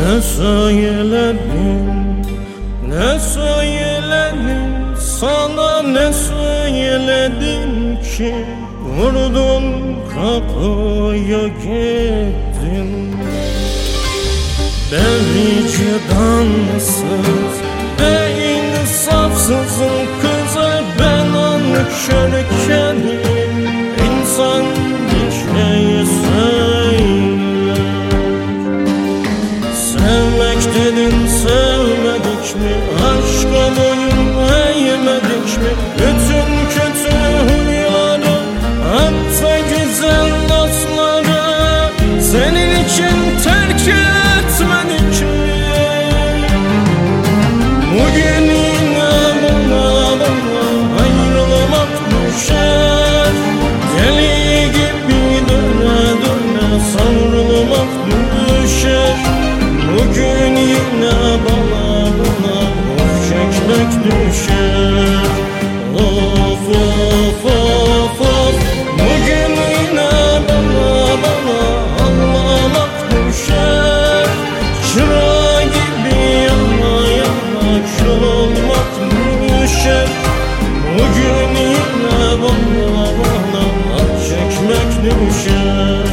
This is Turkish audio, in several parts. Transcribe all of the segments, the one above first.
Ne söyledim, ne söyledim, sana ne söyledim ki vurdun kapıya gittin. Ben vicdansız ve insafsızım kıza ben körken insan bir şey söyler. Sevmek dedin sevmedik mi? Aşka boyun eğmedik mi? Bütün kötü huyları hatta güzel lafları senin için terk etmedik mi? Bugün yine bana ayrılmak düşer. Deli gibi döne döne savrulmak düşer. Bugün yine bana of çekmek düşer. Of of of of. Bugün yine bana ağlamak düşer. Çıra gibi yana yana kül olmak düşer. Bugün yine bana af çekmek düşer.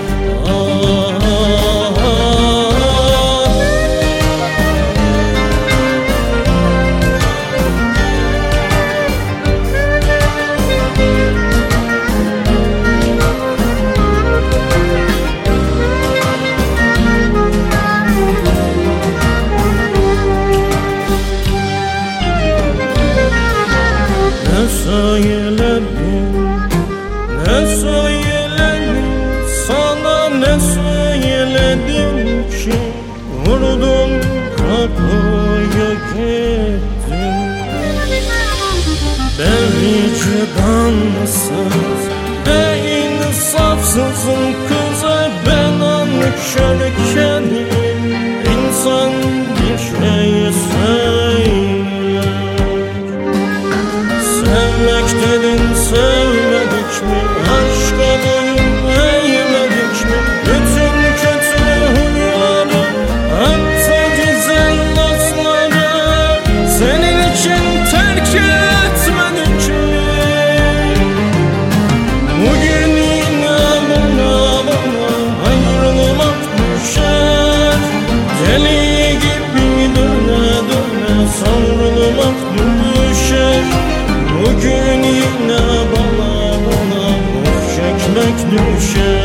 Ne söyledim, ne söyledim, sana ne söyledim ki vurdun kapıya gittin. Ben vicdansız ve insafsızım kıza ben körken insan bir şey söyler. Sevmek dedin sevmedik mi? Aşka boyun eğmedik mi? Bütün kötü huyları hatta güzel lafları senin için terk etmedik mi? Bugün yine bana ayrılmak düşer. Deli gibi döne döne savrulmak düşer. Bugün yine bana of çekmek düşer.